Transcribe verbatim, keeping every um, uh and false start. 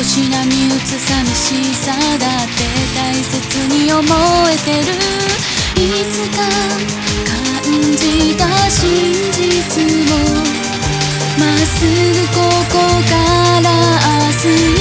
し波打つ寂しさだって大切に思えてる。いつか感じた真実をまっすぐここから明日